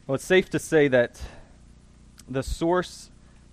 Well, it's safe to say that the source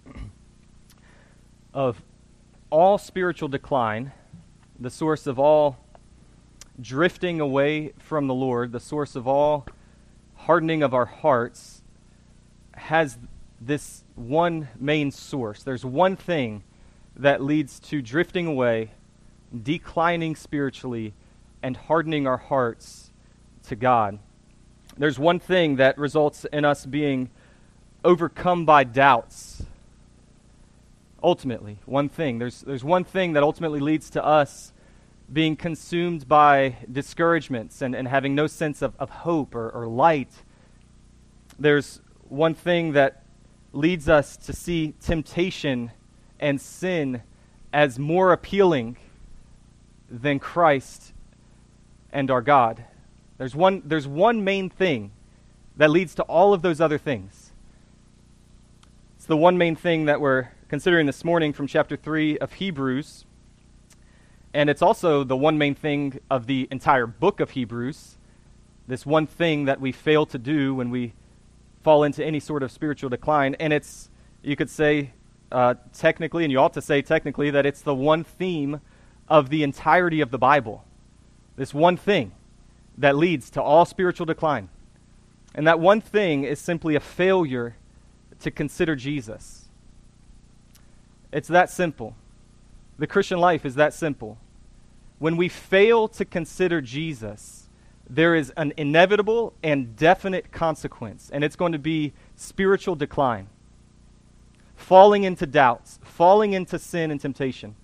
of all spiritual decline, the source of all drifting away from the Lord, the source of all hardening of our hearts, has this one main source. There's one thing that leads to drifting away, declining spiritually, and hardening our hearts to God. There's one thing that results in us being overcome by doubts. Ultimately, one thing. There's one thing that ultimately leads to us being consumed by discouragements and having no sense of hope or light. There's one thing that leads us to see temptation and sin as more appealing than Christ and our God. There's one main thing that leads to all of those other things. It's the one main thing that we're considering this morning from chapter 3 of Hebrews. And it's also the one main thing of the entire book of Hebrews. This one thing that we fail to do when we fall into any sort of spiritual decline. And it's, you could say technically, and you ought to say technically, that it's the one theme of the entirety of the Bible. This one thing that leads to all spiritual decline. And that one thing is simply a failure to consider Jesus. It's that simple. The Christian life is that simple. When we fail to consider Jesus, there is an inevitable and definite consequence, and it's going to be spiritual decline. Falling into doubts, falling into sin and temptation.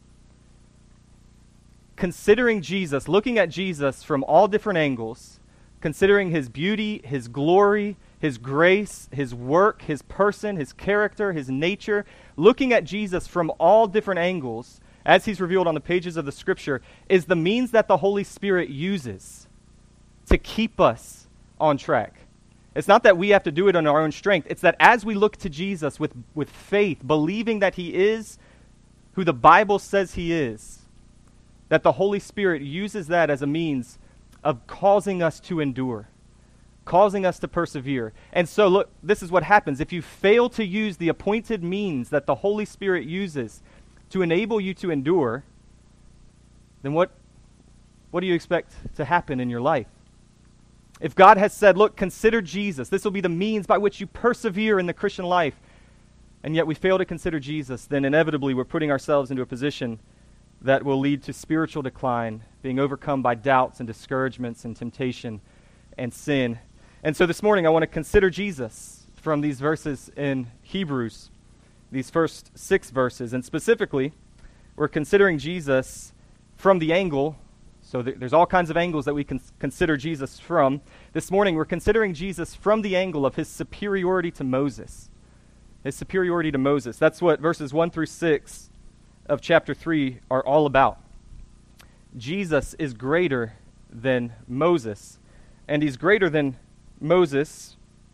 Considering Jesus, looking at Jesus from all different angles, considering his beauty, his glory, his grace, his work, his person, his character, his nature, looking at Jesus from all different angles, as he's revealed on the pages of the Scripture, is the means that the Holy Spirit uses to keep us on track. It's not that we have to do it on our own strength. It's that as we look to Jesus with faith, believing that he is who the Bible says he is, that the Holy Spirit uses that as a means of causing us to endure, causing us to persevere. And so, look, this is what happens. If you fail to use the appointed means that the Holy Spirit uses to enable you to endure, then what do you expect to happen in your life? If God has said, look, consider Jesus, this will be the means by which you persevere in the Christian life, and yet we fail to consider Jesus, then inevitably we're putting ourselves into a position that will lead to spiritual decline, being overcome by doubts and discouragements and temptation and sin. And so this morning I want to consider Jesus from these verses in Hebrews, these first 6 verses. And specifically, we're considering Jesus from the angle, so there's all kinds of angles that we can consider Jesus from. This morning we're considering Jesus from the angle of his superiority to Moses. His superiority to Moses. That's what verses 1 through 6 of chapter 3 are all about. Jesus is greater than Moses, and he's greater than Moses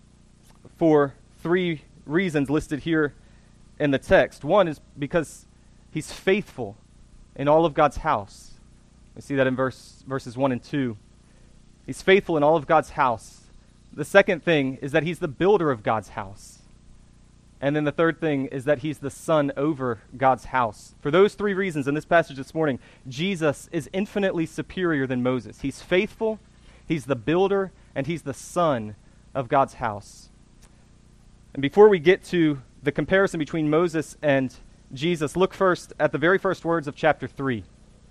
for 3 reasons listed here in the text. One is because he's faithful in all of God's house. We see that in verses 1 and 2. He's faithful in all of God's house. The second thing is that he's the builder of God's house. And then the third thing is that he's the son over God's house. For those 3 reasons in this passage this morning, Jesus is infinitely superior than Moses. He's faithful, he's the builder, and he's the son of God's house. And before we get to the comparison between Moses and Jesus, look first at the very first words of chapter 3.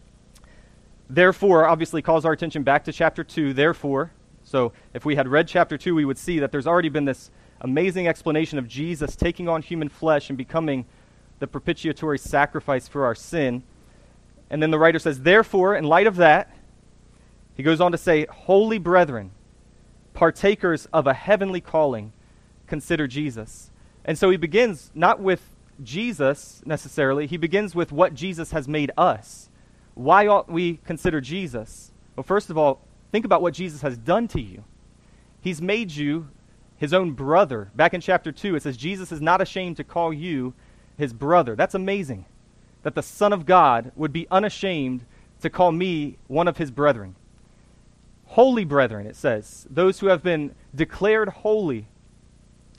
Therefore, obviously calls our attention back to chapter 2, therefore. So if we had read chapter 2, we would see that there's already been this amazing explanation of Jesus taking on human flesh and becoming the propitiatory sacrifice for our sin. And then the writer says, therefore, in light of that, he goes on to say, holy brethren, partakers of a heavenly calling, consider Jesus. And so he begins not with Jesus necessarily, he begins with what Jesus has made us. Why ought we consider Jesus? Well, first of all, think about what Jesus has done to you. He's made you his own brother. Back in chapter 2, it says, Jesus is not ashamed to call you his brother. That's amazing, that the Son of God would be unashamed to call me one of his brethren. Holy brethren, it says, those who have been declared holy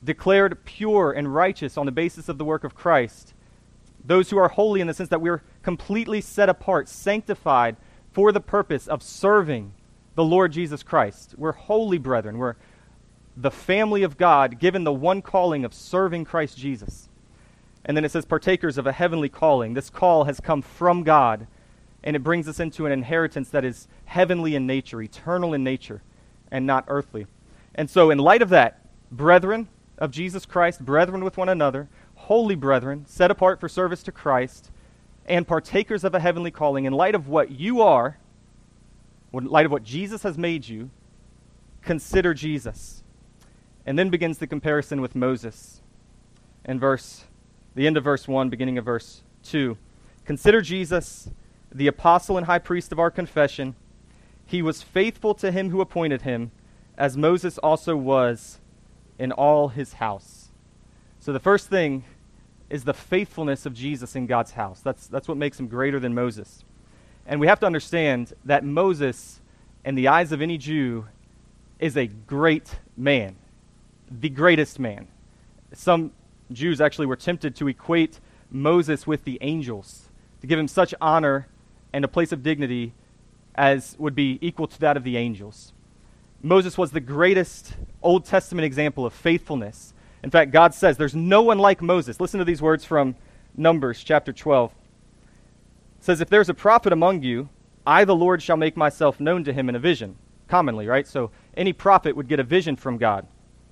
declared pure and righteous on the basis of the work of Christ. Those who are holy in the sense that we're completely set apart, sanctified for the purpose of serving the Lord Jesus Christ. We're holy brethren. We're the family of God, given the one calling of serving Christ Jesus. And then it says partakers of a heavenly calling. This call has come from God, and it brings us into an inheritance that is heavenly in nature, eternal in nature, and not earthly. And so in light of that, brethren of Jesus Christ, brethren with one another, holy brethren, set apart for service to Christ, and partakers of a heavenly calling, in light of what you are, in light of what Jesus has made you, consider Jesus. And then begins the comparison with Moses. In the end of verse 1, beginning of verse 2. Consider Jesus, the apostle and high priest of our confession. He was faithful to him who appointed him, as Moses also was in all his house. So the first thing is the faithfulness of Jesus in God's house. That's what makes him greater than Moses. And we have to understand that Moses, in the eyes of any Jew, is a great man, the greatest man. Some Jews actually were tempted to equate Moses with the angels, to give him such honor and a place of dignity as would be equal to that of the angels. Moses was the greatest Old Testament example of faithfulness. In fact, God says there's no one like Moses. Listen to these words from Numbers chapter 12. It says, if there's a prophet among you, I, the Lord, shall make myself known to him in a vision. Commonly, right? So any prophet would get a vision from God.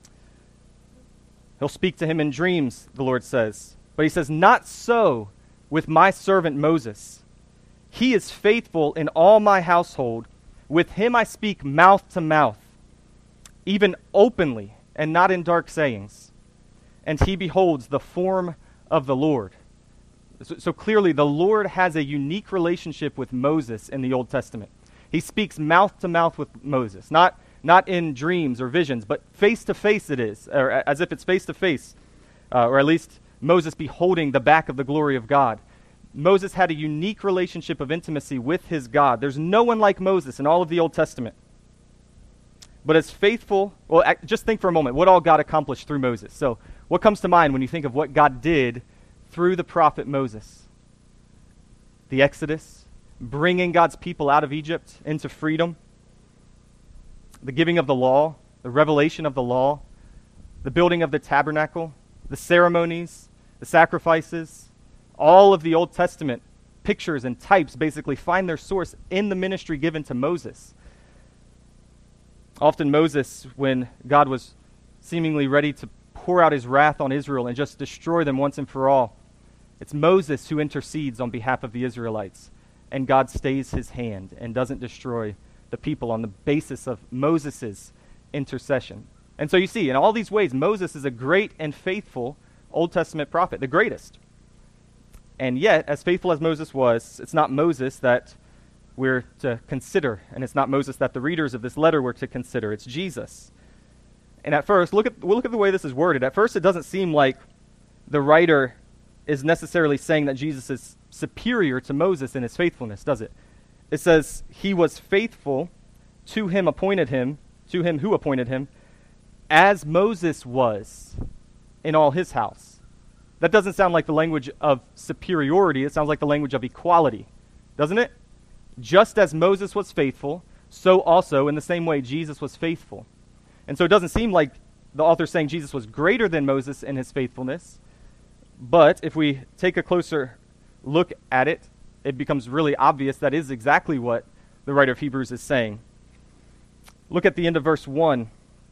He'll speak to him in dreams, the Lord says. But he says, not so with my servant Moses. He is faithful in all my household. With him I speak mouth to mouth, even openly and not in dark sayings. And he beholds the form of the Lord. So clearly the Lord has a unique relationship with Moses in the Old Testament. He speaks mouth to mouth with Moses, not in dreams or visions, but face to face it is, or as if it's face to face, or at least Moses beholding the back of the glory of God. Moses had a unique relationship of intimacy with his God. There's no one like Moses in all of the Old Testament. But as faithful, well, just think for a moment what all God accomplished through Moses. So what comes to mind when you think of what God did through the prophet Moses? The Exodus, bringing God's people out of Egypt into freedom, the giving of the law, the revelation of the law, the building of the tabernacle, the ceremonies, the sacrifices. All of the Old Testament pictures and types basically find their source in the ministry given to Moses. Often Moses, when God was seemingly ready to pour out his wrath on Israel and just destroy them once and for all, it's Moses who intercedes on behalf of the Israelites, and God stays his hand and doesn't destroy the people on the basis of Moses' intercession. And so you see, in all these ways, Moses is a great and faithful Old Testament prophet, the greatest. And yet, as faithful as Moses was, it's not Moses that we're to consider, and it's not Moses that the readers of this letter were to consider. It's Jesus. And at first, we'll look at the way this is worded. At first, it doesn't seem like the writer is necessarily saying that Jesus is superior to Moses in his faithfulness, does it? It says, he was faithful to him who appointed him, as Moses was in all his house. That doesn't sound like the language of superiority. It sounds like the language of equality, doesn't it? Just as Moses was faithful, so also in the same way Jesus was faithful. And so it doesn't seem like the author is saying Jesus was greater than Moses in his faithfulness. But if we take a closer look at it, it becomes really obvious that is exactly what the writer of Hebrews is saying. Look at the end of verse 1.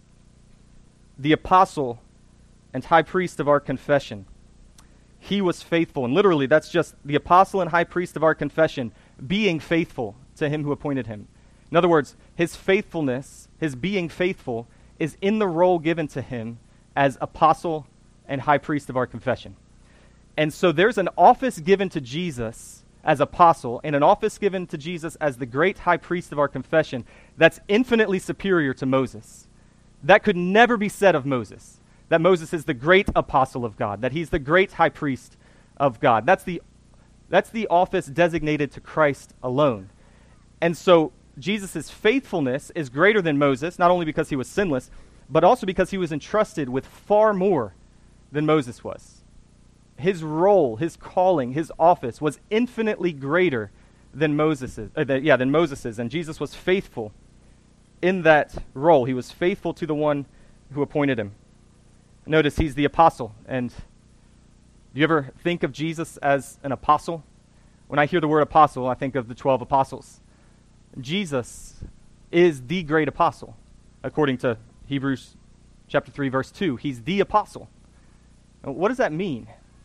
The apostle and high priest of our confession. He was faithful. And literally, that's just the apostle and high priest of our confession being faithful to him who appointed him. In other words, his faithfulness, his being faithful, is in the role given to him as apostle and high priest of our confession. And so there's an office given to Jesus as apostle and an office given to Jesus as the great high priest of our confession that's infinitely superior to Moses. That could never be said of Moses, that Moses is the great apostle of God, that he's the great high priest of God. That's the office designated to Christ alone. And so Jesus' faithfulness is greater than Moses, not only because he was sinless, but also because he was entrusted with far more than Moses was. His role, his calling, his office was infinitely greater than Moses's, and Jesus was faithful in that role. He was faithful to the one who appointed him. Notice he's the apostle. And do you ever think of Jesus as an apostle? When I hear the word apostle, I think of the 12 apostles. Jesus is the great apostle, according to Hebrews chapter 3, verse 2. He's the apostle. Now, what does that mean?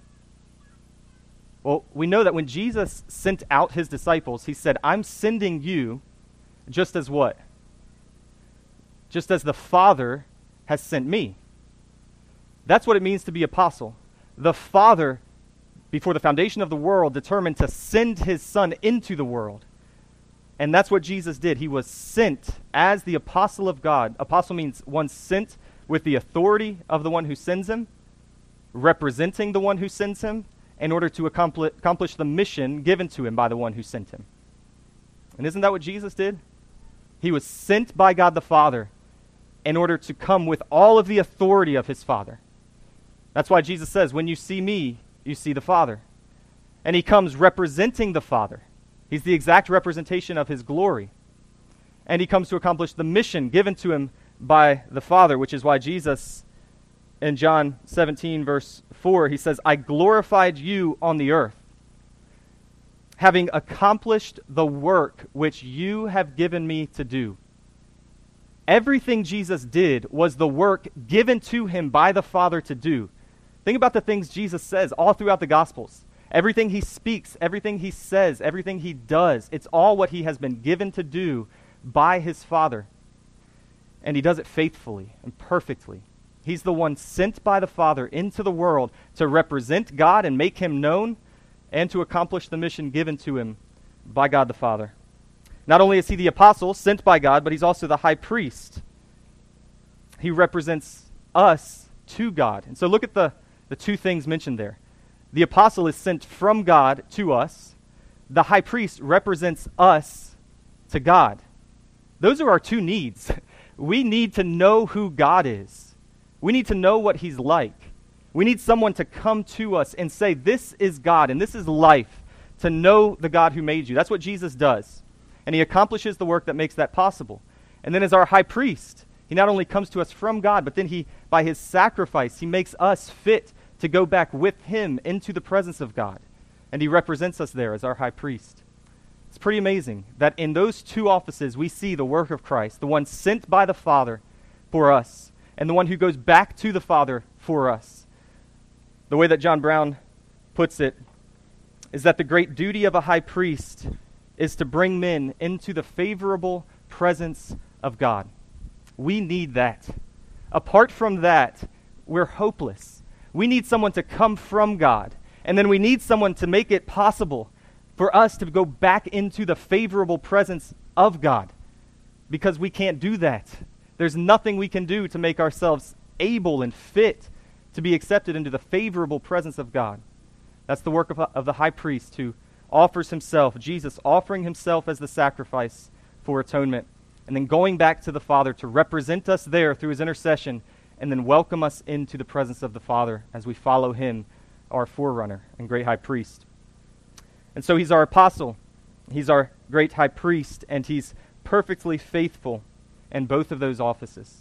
Well, we know that when Jesus sent out his disciples, he said, I'm sending you just as what? Just as the Father has sent me. That's what it means to be apostle. The Father, before the foundation of the world, determined to send his Son into the world. And that's what Jesus did. He was sent as the apostle of God. Apostle means one sent with the authority of the one who sends him, representing the one who sends him, in order to accomplish the mission given to him by the one who sent him. And isn't that what Jesus did? He was sent by God the Father in order to come with all of the authority of his Father. That's why Jesus says, when you see me, you see the Father. And he comes representing the Father. He's the exact representation of his glory. And he comes to accomplish the mission given to him by the Father, which is why Jesus, in John 17, verse 4, he says, I glorified you on the earth, having accomplished the work which you have given me to do. Everything Jesus did was the work given to him by the Father to do. Think about the things Jesus says all throughout the Gospels. Everything he speaks, everything he says, everything he does, it's all what he has been given to do by his Father. And he does it faithfully and perfectly. He's the one sent by the Father into the world to represent God and make him known and to accomplish the mission given to him by God the Father. Not only is he the apostle sent by God, but he's also the high priest. He represents us to God. And so look at the two things mentioned there. The apostle is sent from God to us. The high priest represents us to God. Those are our two needs. We need to know who God is. We need to know what he's like. We need someone to come to us and say, this is God and this is life, to know the God who made you. That's what Jesus does. And he accomplishes the work that makes that possible. And then as our high priest, he not only comes to us from God, but then he, by his sacrifice, he makes us fit to go back with him into the presence of God. And he represents us there as our high priest. It's pretty amazing that in those two offices we see the work of Christ, the one sent by the Father for us, and the one who goes back to the Father for us. The way that John Brown puts it is that the great duty of a high priest is to bring men into the favorable presence of God. We need that. Apart from that, we're hopeless. We need someone to come from God, and then we need someone to make it possible for us to go back into the favorable presence of God, because we can't do that. There's nothing we can do to make ourselves able and fit to be accepted into the favorable presence of God. That's the work of the high priest who offers himself, Jesus offering himself as the sacrifice for atonement, and then going back to the Father to represent us there through his intercession, and then welcome us into the presence of the Father as we follow him, our forerunner and great high priest. And so he's our apostle, he's our great high priest, and he's perfectly faithful in both of those offices.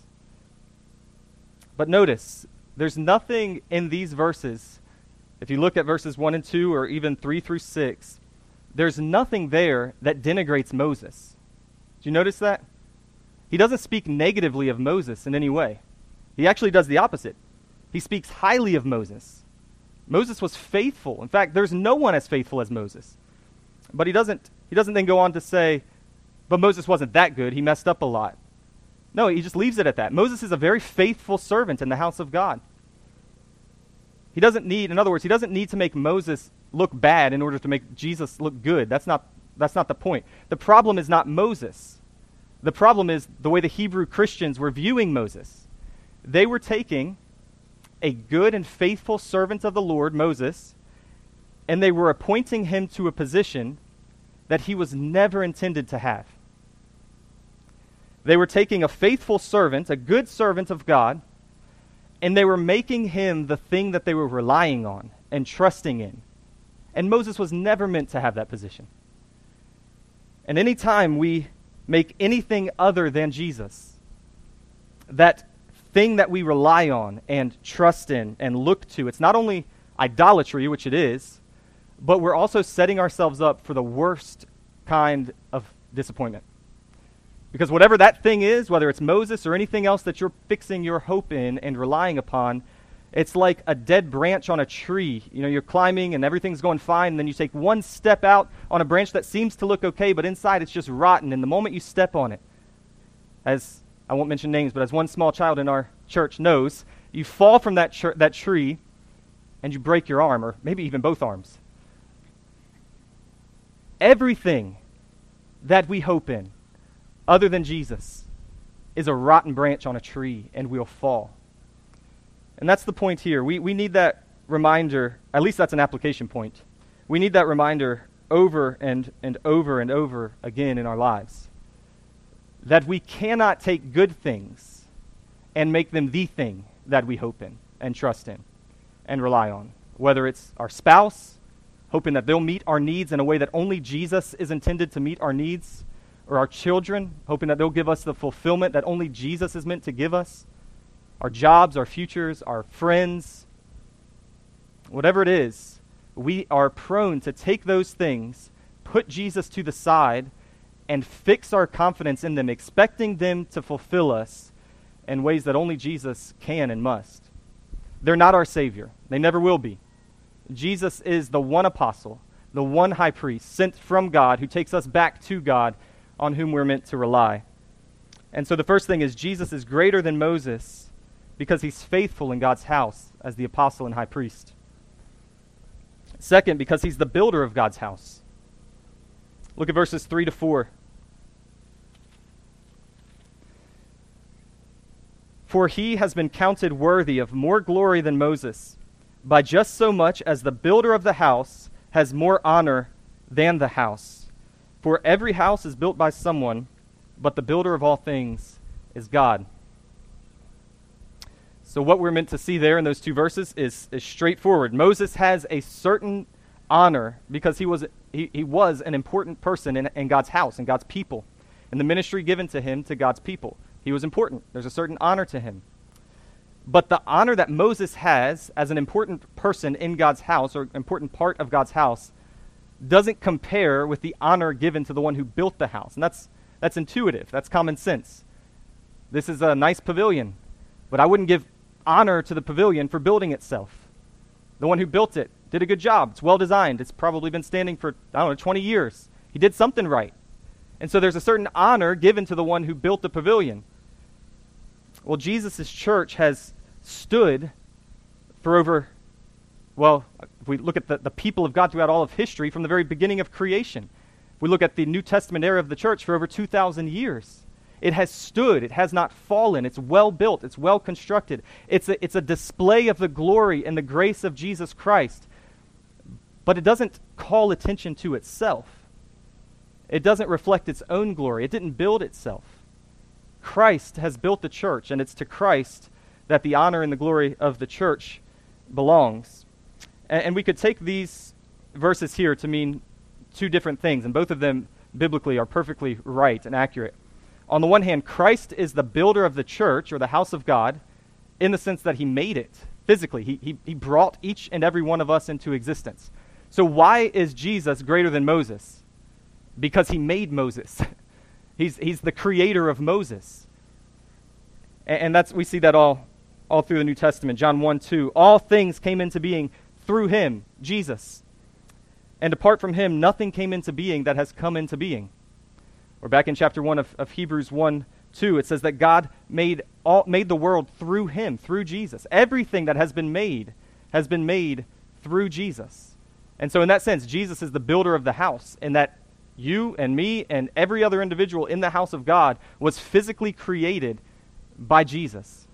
But notice, there's nothing in these verses, if you look at verses 1 and 2 or even 3 through 6, there's nothing there that denigrates Moses. Do you notice that? He doesn't speak negatively of Moses in any way. He actually does the opposite. He speaks highly of Moses. Moses was faithful. In fact, there's no one as faithful as Moses. But he doesn't then go on to say, but Moses wasn't that good. He messed up a lot. No, he just leaves it at that. Moses is a very faithful servant in the house of God. He doesn't need to make Moses look bad in order to make Jesus look good. That's not the point. The problem is not Moses. The problem is the way the Hebrew Christians were viewing Moses. They were taking a good and faithful servant of the Lord, Moses, and they were appointing him to a position that he was never intended to have. They were taking a faithful servant, a good servant of God, and they were making him the thing that they were relying on and trusting in. And Moses was never meant to have that position. And any time we make anything other than Jesus, that thing that we rely on and trust in and look to, it's not only idolatry, which it is, but we're also setting ourselves up for the worst kind of disappointment. Because whatever that thing is, whether it's Moses or anything else that you're fixing your hope in and relying upon, it's like a dead branch on a tree. You know, you're climbing and everything's going fine, and then you take one step out on a branch that seems to look okay, but inside it's just rotten. And the moment you step on it, as I won't mention names, but as one small child in our church knows, you fall from that tree and you break your arm, or maybe even both arms. Everything that we hope in, other than Jesus, is a rotten branch on a tree, and we'll fall. And that's the point here. We need that reminder, at least that's an application point. We need that reminder over and over and over again in our lives, that we cannot take good things and make them the thing that we hope in and trust in and rely on. Whether it's our spouse, hoping that they'll meet our needs in a way that only Jesus is intended to meet our needs, or our children, hoping that they'll give us the fulfillment that only Jesus is meant to give us, our jobs, our futures, our friends, whatever it is, we are prone to take those things, put Jesus to the side, and fix our confidence in them, expecting them to fulfill us in ways that only Jesus can and must. They're not our Savior. They never will be. Jesus is the one apostle, the one high priest sent from God who takes us back to God, on whom we're meant to rely. And so the first thing is Jesus is greater than Moses because he's faithful in God's house as the apostle and high priest. Second, because he's the builder of God's house. Look at verses 3 to 4. For he has been counted worthy of more glory than Moses, by just so much as the builder of the house has more honor than the house. For every house is built by someone, but the builder of all things is God. So what we're meant to see there in those two verses is straightforward. Moses has a certain honor because he was an important person in God's house, in God's people, in the ministry given to him to God's people. He was important. There's a certain honor to him. But the honor that Moses has as an important person in God's house, or important part of God's house, doesn't compare with the honor given to the one who built the house. And that's intuitive. That's common sense. This is a nice pavilion, but I wouldn't give honor to the pavilion for building itself. The one who built it did a good job. It's well designed. It's probably been standing for, 20 years. He did something right. And so there's a certain honor given to the one who built the pavilion. Well, Jesus' church has stood for over, if we look at the people of God throughout all of history, from the very beginning of creation. If we look at the New Testament era of the church, for over 2,000 years. It has stood. It has not fallen. It's well built. It's well constructed. It's a display of the glory and the grace of Jesus Christ. But it doesn't call attention to itself. It doesn't reflect its own glory. It didn't build itself. Christ has built the church, and it's to Christ that the honor and the glory of the church belongs. And we could take these verses here to mean two different things, and both of them biblically are perfectly right and accurate. On the one hand, Christ is the builder of the church, or the house of God, in the sense that he made it physically. He brought each and every one of us into existence. So why is Jesus greater than Moses? Because he made Moses. He's the creator of Moses. And we see that all through the New Testament. John 1:2, all things came into being through him, Jesus. And apart from him, nothing came into being that has come into being. Or back in chapter 1 of Hebrews 1:2, it says that God made the world through him, through Jesus. Everything that has been made through Jesus. And so in that sense, Jesus is the builder of the house, in that you and me and every other individual in the house of God was physically created by Jesus.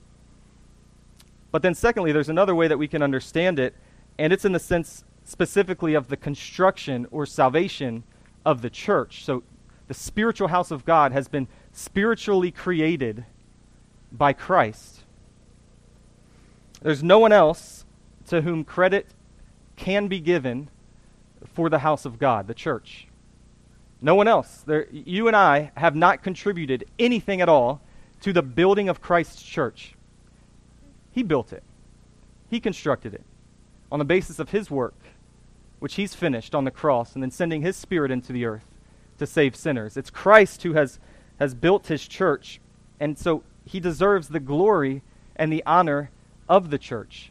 But then secondly, there's another way that we can understand it, and it's in the sense specifically of the construction or salvation of the church. So the spiritual house of God, has been spiritually created by Christ. There's no one else to whom credit can be given for the house of God, the church. No one else. You and I have not contributed anything at all to the building of Christ's church. He built it. He constructed it on the basis of his work, which he's finished on the cross, and then sending his Spirit into the earth to save sinners. It's Christ who has built his church, and so he deserves the glory and the honor of the church.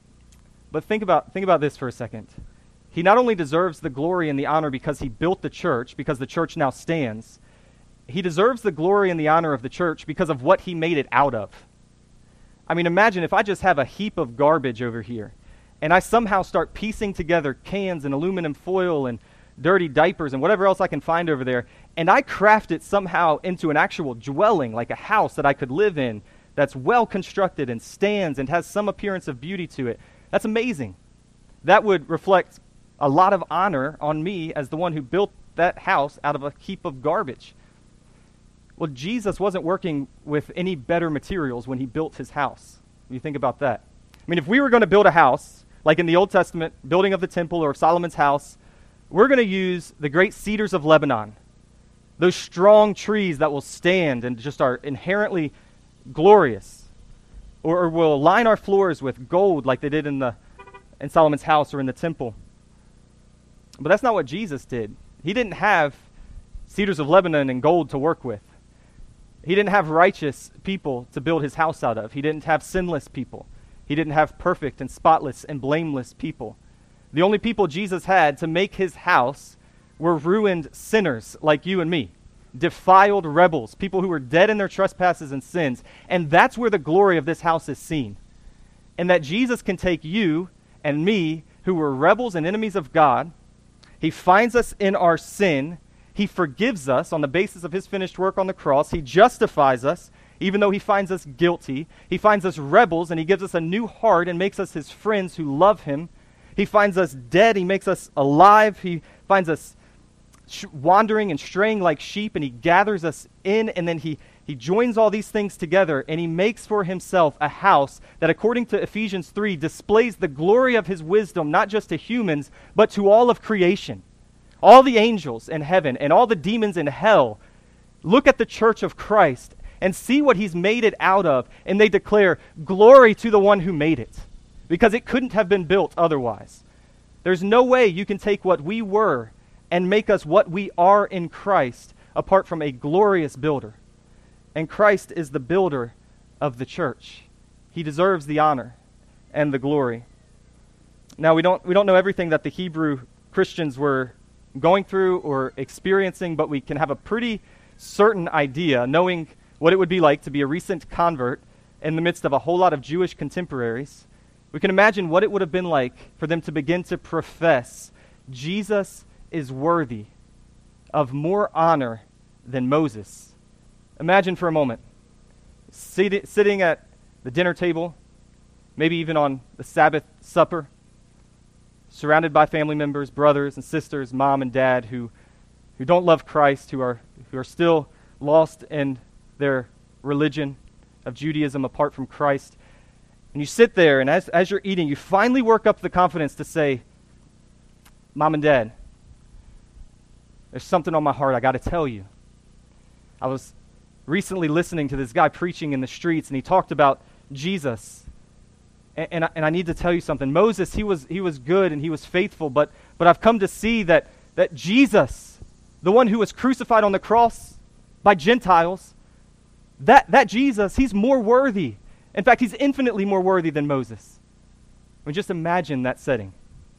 But think about this for a second. He not only deserves the glory and the honor because he built the church, because the church now stands, he deserves the glory and the honor of the church because of what he made it out of. I mean, imagine if I just have a heap of garbage over here, and I somehow start piecing together cans and aluminum foil and dirty diapers and whatever else I can find over there, and I craft it somehow into an actual dwelling, like a house that I could live in, that's well constructed and stands and has some appearance of beauty to it. That's amazing. That would reflect a lot of honor on me as the one who built that house out of a heap of garbage. Well, Jesus wasn't working with any better materials when he built his house. When you think about that. I mean, if we were going to build a house, like in the Old Testament, building of the temple or of Solomon's house, we're going to use the great cedars of Lebanon, those strong trees that will stand and just are inherently glorious. Or we'll line our floors with gold like they did in Solomon's house or in the temple. But that's not what Jesus did. He didn't have cedars of Lebanon and gold to work with. He didn't have righteous people to build his house out of. He didn't have sinless people. He didn't have perfect and spotless and blameless people. The only people Jesus had to make his house were ruined sinners like you and me, defiled rebels, people who were dead in their trespasses and sins. And that's where the glory of this house is seen. And that Jesus can take you and me, who were rebels and enemies of God. He finds us in our sin. He forgives us on the basis of his finished work on the cross. He justifies us, even though he finds us guilty. He finds us rebels, and he gives us a new heart and makes us his friends who love him. He finds us dead. He makes us alive. He finds us wandering and straying like sheep, and he gathers us in, and then he joins all these things together, and he makes for himself a house that, according to Ephesians 3, displays the glory of his wisdom, not just to humans, but to all of creation. All the angels in heaven and all the demons in hell look at the church of Christ and see what he's made it out of, and they declare, glory to the one who made it, because it couldn't have been built otherwise. There's no way you can take what we were and make us what we are in Christ apart from a glorious builder. And Christ is the builder of the church. He deserves the honor and the glory. Now, we don't know everything that the Hebrew Christians were going through or experiencing, but we can have a pretty certain idea, knowing what it would be like to be a recent convert in the midst of a whole lot of Jewish contemporaries. We can imagine what it would have been like for them to begin to profess Jesus is worthy of more honor than Moses. Imagine for a moment sitting at the dinner table, maybe even on the Sabbath supper, surrounded by family members, brothers and sisters, mom and dad who don't love Christ, who are still lost in their religion of Judaism apart from Christ. And you sit there, and as you're eating, you finally work up the confidence to say, Mom and Dad, there's something on my heart I got to tell you. I was recently listening to this guy preaching in the streets, and he talked about Jesus. And I need to tell you something. Moses, he was good and he was faithful, but I've come to see that Jesus, the one who was crucified on the cross by Gentiles, that Jesus, he's more worthy. In fact, he's infinitely more worthy than Moses. I mean, just imagine that setting.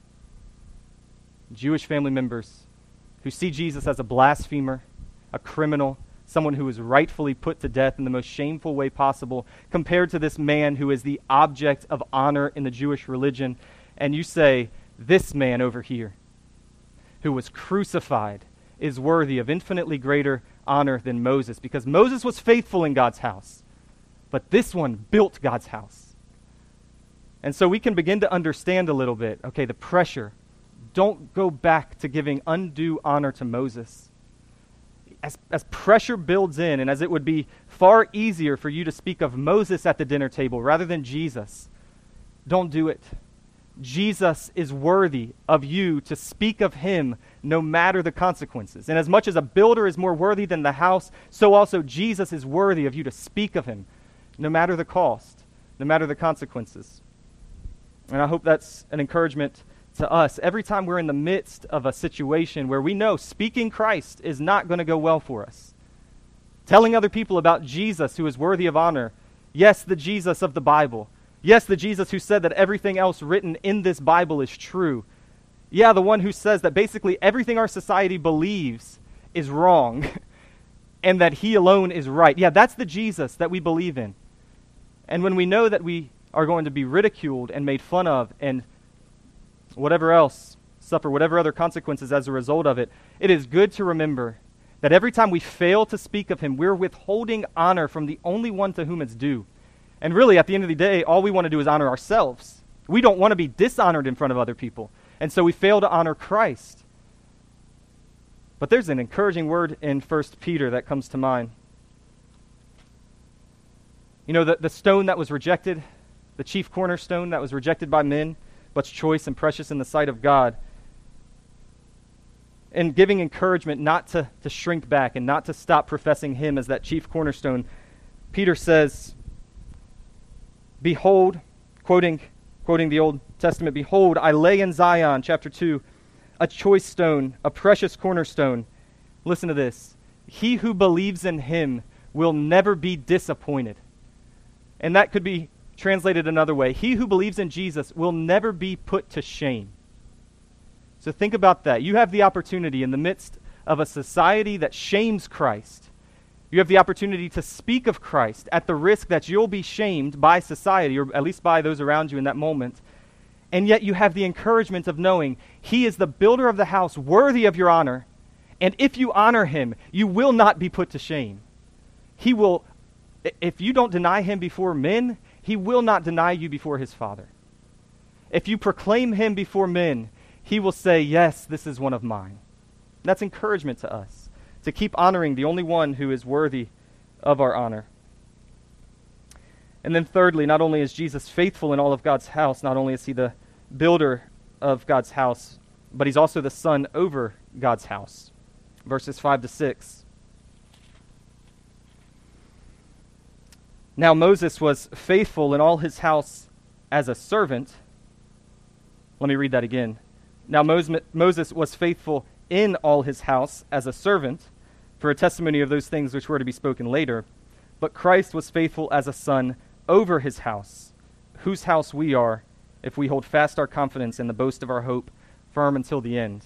Jewish family members who see Jesus as a blasphemer, a criminal, someone who is rightfully put to death in the most shameful way possible, compared to this man who is the object of honor in the Jewish religion. And you say, this man over here, who was crucified, is worthy of infinitely greater honor than Moses, because Moses was faithful in God's house, but this one built God's house. And so we can begin to understand a little bit, okay, the pressure. Don't go back to giving undue honor to Moses. as pressure builds in, and as it would be far easier for you to speak of Moses at the dinner table rather than Jesus, don't do it. Jesus is worthy of you to speak of him no matter the consequences. And as much as a builder is more worthy than the house, so also Jesus is worthy of you to speak of him no matter the cost, no matter the consequences. And I hope that's an encouragement to us. Every time we're in the midst of a situation where we know speaking Christ is not going to go well for us, telling other people about Jesus who is worthy of honor, yes, the Jesus of the Bible, yes, the Jesus who said that everything else written in this Bible is true, yeah, the one who says that basically everything our society believes is wrong and that he alone is right. Yeah, that's the Jesus that we believe in. And when we know that we are going to be ridiculed and made fun of and whatever else, suffer whatever other consequences as a result of it, it is good to remember that every time we fail to speak of him, we're withholding honor from the only one to whom it's due. And really, at the end of the day, all we want to do is honor ourselves. We don't want to be dishonored in front of other people. And so we fail to honor Christ. But there's an encouraging word in 1 Peter that comes to mind. You know, the stone that was rejected, the chief cornerstone that was rejected by men, but's choice and precious in the sight of God. And giving encouragement not to shrink back and not to stop professing him as that chief cornerstone, Peter says, behold, quoting the Old Testament, behold, I lay in Zion, chapter 2, a choice stone, a precious cornerstone. Listen to this. He who believes in him will never be disappointed. And that could be translated another way. He who believes in Jesus will never be put to shame. So think about that. You have the opportunity in the midst of a society that shames Christ. You have the opportunity to speak of Christ at the risk that you'll be shamed by society, or at least by those around you in that moment. And yet you have the encouragement of knowing he is the builder of the house worthy of your honor. And if you honor him, you will not be put to shame. He will, if you don't deny him before men, he will not deny you before his Father. If you proclaim him before men, he will say, yes, this is one of mine. That's encouragement to us, to keep honoring the only one who is worthy of our honor. And then thirdly, not only is Jesus faithful in all of God's house, not only is he the builder of God's house, but he's also the son over God's house. Verses 5 to 6. Now Moses was faithful in all his house as a servant. Let me read that again. Now Moses was faithful in all his house as a servant for a testimony of those things which were to be spoken later. But Christ was faithful as a son over his house, whose house we are, if we hold fast our confidence in the boast of our hope, firm until the end.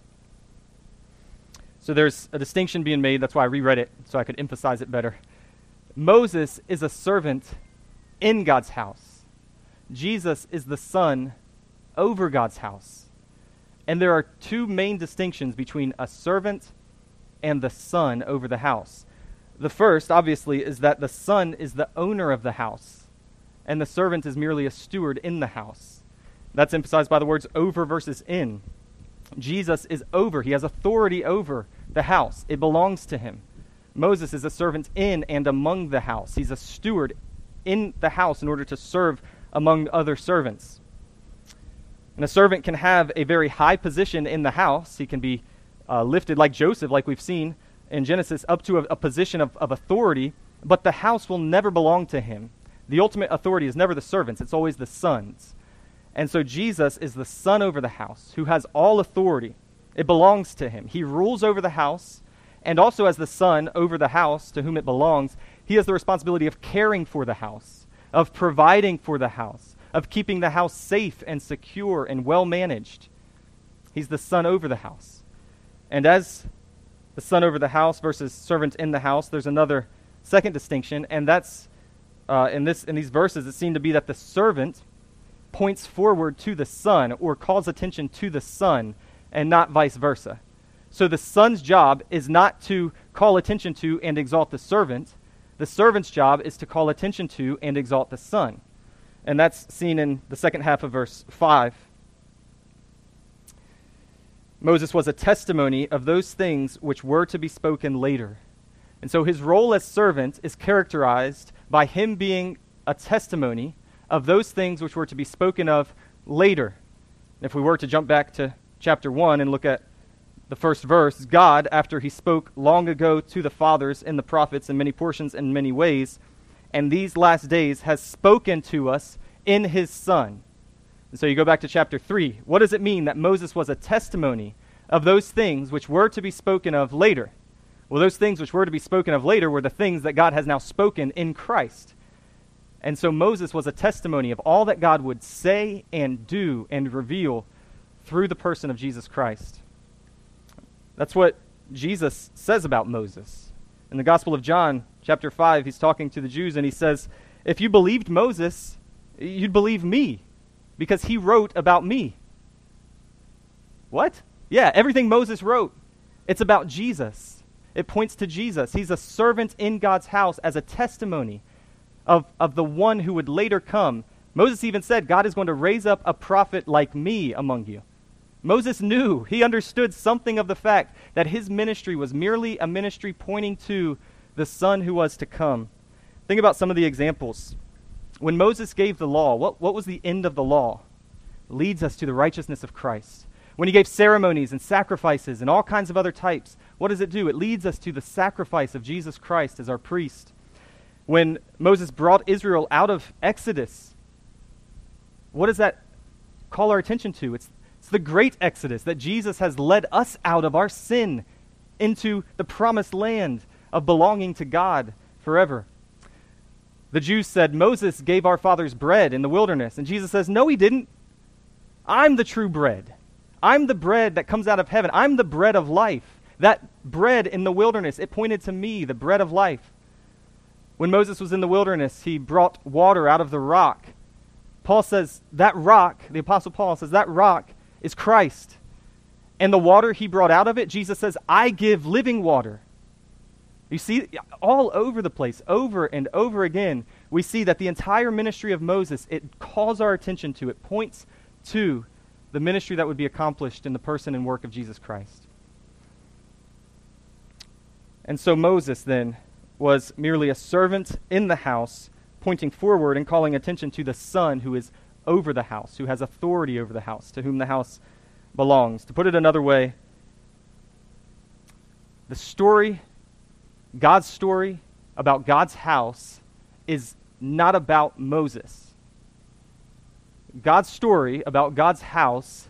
So there's a distinction being made. That's why I reread it, so I could emphasize it better. Moses is a servant in God's house. Jesus is the son over God's house. And there are two main distinctions between a servant and the son over the house. The first, obviously, is that the son is the owner of the house, and the servant is merely a steward in the house. That's emphasized by the words over versus in. Jesus is over. He has authority over the house. It belongs to him. Moses is a servant in and among the house. He's a steward in the house in order to serve among other servants. And a servant can have a very high position in the house. He can be lifted like Joseph, like we've seen in Genesis, up to a position of authority, but the house will never belong to him. The ultimate authority is never the servants. It's always the sons. And so Jesus is the son over the house who has all authority. It belongs to him. He rules over the house, and also as the son over the house to whom it belongs, he has the responsibility of caring for the house, of providing for the house, of keeping the house safe and secure and well managed. He's the son over the house. And as the son over the house versus servant in the house, there's another second distinction, and that's in these verses it seemed to be that the servant points forward to the son or calls attention to the son and not vice versa. So the son's job is not to call attention to and exalt the servant. The servant's job is to call attention to and exalt the son. And that's seen in the second half of verse 5. Moses was a testimony of those things which were to be spoken later. And so his role as servant is characterized by him being a testimony of those things which were to be spoken of later. If we were to jump back to chapter 1 and look at the first verse, God, after he spoke long ago to the fathers and the prophets in many portions and many ways, and these last days has spoken to us in his Son. And so you go back to chapter 3. What does it mean that Moses was a testimony of those things which were to be spoken of later? Well, those things which were to be spoken of later were the things that God has now spoken in Christ. And so Moses was a testimony of all that God would say and do and reveal through the person of Jesus Christ. That's what Jesus says about Moses. In the Gospel of John, chapter 5, he's talking to the Jews and he says, if you believed Moses, you'd believe me, because he wrote about me. What? Yeah, everything Moses wrote, it's about Jesus. It points to Jesus. He's a servant in God's house as a testimony of the one who would later come. Moses even said, God is going to raise up a prophet like me among you. Moses knew, he understood something of the fact that his ministry was merely a ministry pointing to the Son who was to come. Think about some of the examples. When Moses gave the law, what was the end of the law? It leads us to the righteousness of Christ. When he gave ceremonies and sacrifices and all kinds of other types, what does it do? It leads us to the sacrifice of Jesus Christ as our priest. When Moses brought Israel out of Exodus, what does that call our attention to? It's the great Exodus that Jesus has led us out of our sin into the promised land of belonging to God forever. The Jews said, Moses gave our fathers bread in the wilderness. And Jesus says, no, he didn't. I'm the true bread. I'm the bread that comes out of heaven. I'm the bread of life. That bread in the wilderness, it pointed to me, the bread of life. When Moses was in the wilderness, he brought water out of the rock. Paul says that rock, the Apostle Paul says that rock is Christ. And the water he brought out of it, Jesus says, I give living water. You see, all over the place, over and over again, we see that the entire ministry of Moses, it calls our attention to, it points to the ministry that would be accomplished in the person and work of Jesus Christ. And so Moses then was merely a servant in the house, pointing forward and calling attention to the Son who is over the house, who has authority over the house, to whom the house belongs. To put it another way, the story, God's story about God's house is not about Moses. God's story about God's house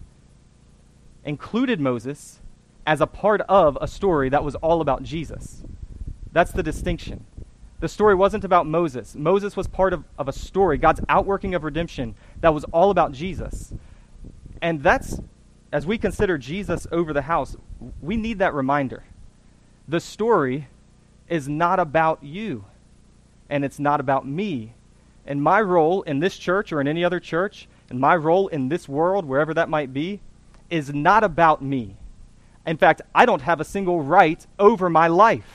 included Moses as a part of a story that was all about Jesus. That's the distinction. The story wasn't about Moses. Moses was part of a story, God's outworking of redemption, that was all about Jesus. And that's, as we consider Jesus over the house, we need that reminder. The story is not about you, and it's not about me. And my role in this church or in any other church, and my role in this world, wherever that might be, is not about me. In fact, I don't have a single right over my life.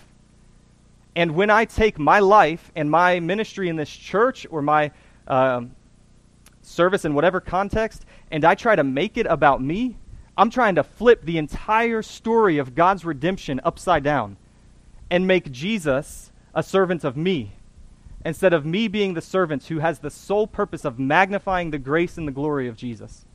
And when I take my life and my ministry in this church or my service in whatever context, and I try to make it about me, I'm trying to flip the entire story of God's redemption upside down and make Jesus a servant of me, instead of me being the servant who has the sole purpose of magnifying the grace and the glory of Jesus.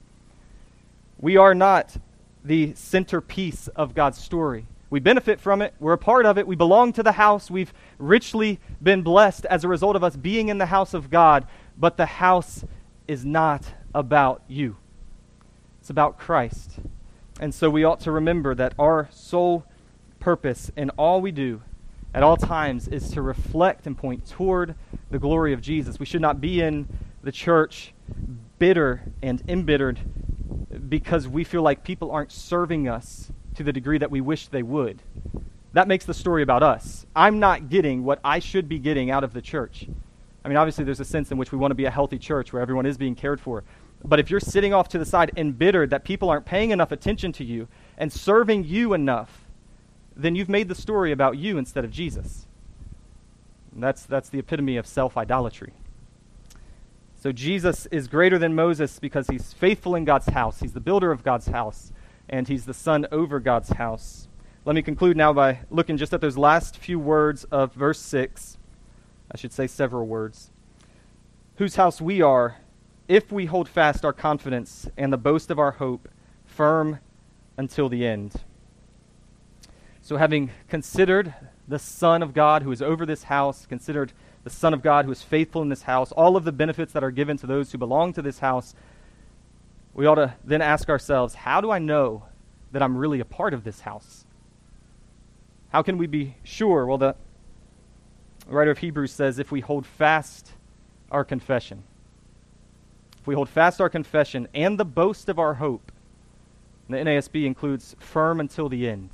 We are not the centerpiece of God's story. We benefit from it. We're a part of it. We belong to the house. We've richly been blessed as a result of us being in the house of God. But the house is not about you. It's about Christ. And so we ought to remember that our sole purpose in all we do at all times is to reflect and point toward the glory of Jesus. We should not be in the church bitter and embittered because we feel like people aren't serving us to the degree that we wish they would. That makes the story about us. I'm not getting what I should be getting out of the church. I mean, obviously there's a sense in which we want to be a healthy church where everyone is being cared for. But if you're sitting off to the side embittered that people aren't paying enough attention to you and serving you enough, then you've made the story about you instead of Jesus. And that's the epitome of self-idolatry. So Jesus is greater than Moses because he's faithful in God's house. He's the builder of God's house. and he's the son over God's house. Let me conclude now by looking just at those last few words of verse 6. I should say several words. Whose house we are, if we hold fast our confidence and the boast of our hope firm until the end. So having considered the Son of God who is over this house, considered the Son of God who is faithful in this house, all of the benefits that are given to those who belong to this house, we ought to then ask ourselves, how do I know that I'm really a part of this house? How can we be sure? Well, the writer of Hebrews says, if we hold fast our confession. If we hold fast our confession and the boast of our hope, and the NASB includes firm until the end.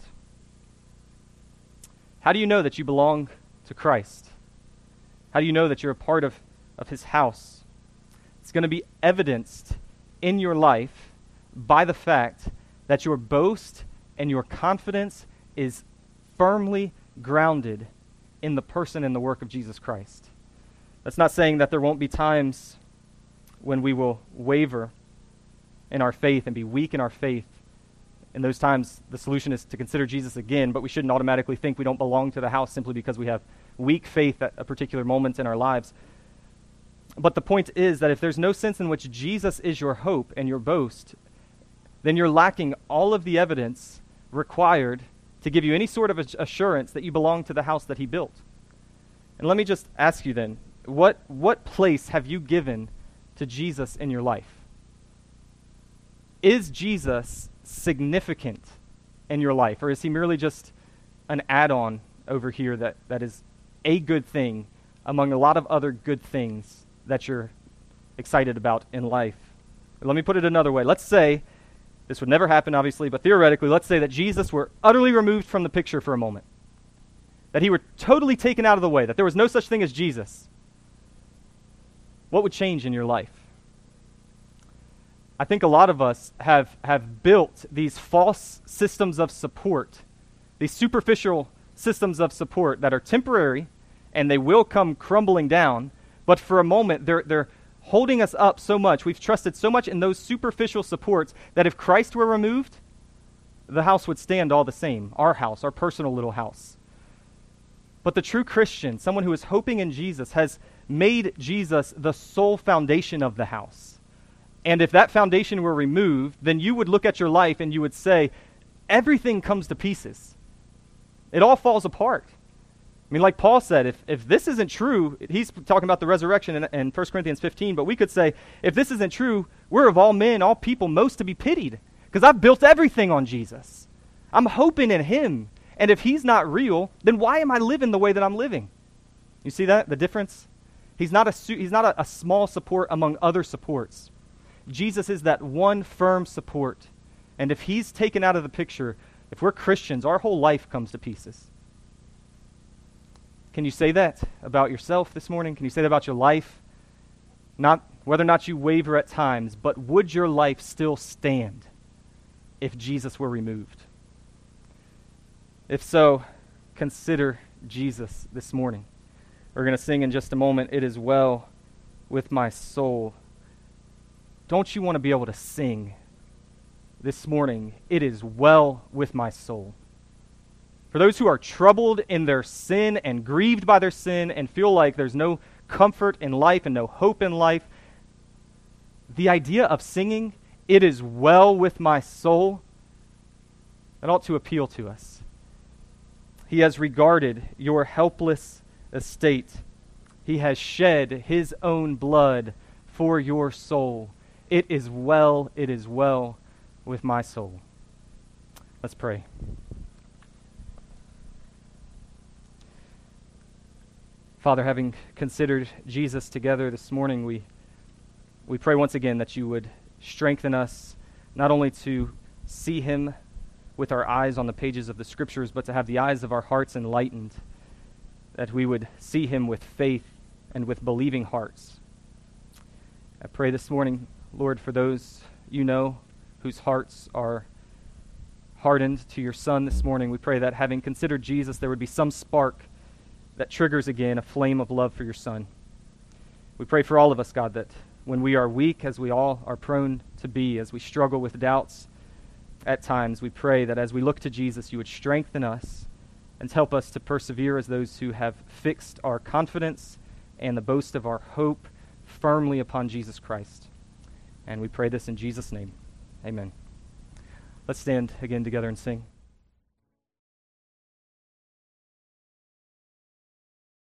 How do you know that you belong to Christ? How do you know that you're a part of his house? It's going to be evidenced in your life by the fact that your boast and your confidence is firmly grounded in the person and the work of Jesus Christ. That's not saying that there won't be times when we will waver in our faith and be weak in our faith. In those times, the solution is to consider Jesus again, but we shouldn't automatically think we don't belong to the house simply because we have weak faith at a particular moment in our lives. But the point is that if there's no sense in which Jesus is your hope and your boast, then you're lacking all of the evidence required to give you any sort of assurance that you belong to the house that he built. And let me just ask you then, what place have you given to Jesus in your life? Is Jesus significant in your life, or is he merely just an add-on over here that is a good thing among a lot of other good things that you're excited about in life? Let me put it another way. Let's say, this would never happen obviously, but theoretically, let's say that Jesus were utterly removed from the picture for a moment, that he were totally taken out of the way, that there was no such thing as Jesus. What would change in your life? I think a lot of us have built these false systems of support, these superficial systems of support that are temporary, and they will come crumbling down, but for a moment they're holding us up so much. We've trusted so much in those superficial supports that if Christ were removed, the house would stand all the same, our house, our personal little house. But the true Christian, someone who is hoping in Jesus, has made Jesus the sole foundation of the house. And if that foundation were removed, then you would look at your life and you would say, everything comes to pieces. It all falls apart. I mean, like Paul said, if this isn't true, he's talking about the resurrection in 1 Corinthians 15, but we could say, if this isn't true, we're of all men, all people, most to be pitied, because I've built everything on Jesus. I'm hoping in him. And if he's not real, then why am I living the way that I'm living? You see that, the difference? He's not a small support among other supports. Jesus is that one firm support. And if he's taken out of the picture, if we're Christians, our whole life comes to pieces. Can you say that about yourself this morning? Can you say that about your life? Not whether or not you waver at times, but would your life still stand if Jesus were removed? If so, consider Jesus this morning. We're going to sing in just a moment, "It is well with my soul." Don't you want to be able to sing this morning, "It is well with my soul"? For those who are troubled in their sin and grieved by their sin and feel like there's no comfort in life and no hope in life, the idea of singing, "It is well with my soul," that ought to appeal to us. He has regarded your helpless estate. He has shed his own blood for your soul. It is well with my soul. Let's pray. Father, having considered Jesus together this morning, we pray once again that you would strengthen us not only to see him with our eyes on the pages of the Scriptures, but to have the eyes of our hearts enlightened, that we would see him with faith and with believing hearts. I pray this morning, Lord, for those you know whose hearts are hardened to your Son this morning. We pray that having considered Jesus, there would be some spark that triggers again a flame of love for your Son. We pray for all of us, God, that when we are weak, as we all are prone to be, as we struggle with doubts, at times, we pray that as we look to Jesus, you would strengthen us and help us to persevere as those who have fixed our confidence and the boast of our hope firmly upon Jesus Christ. And we pray this in Jesus' name. Amen. Let's stand again together and sing.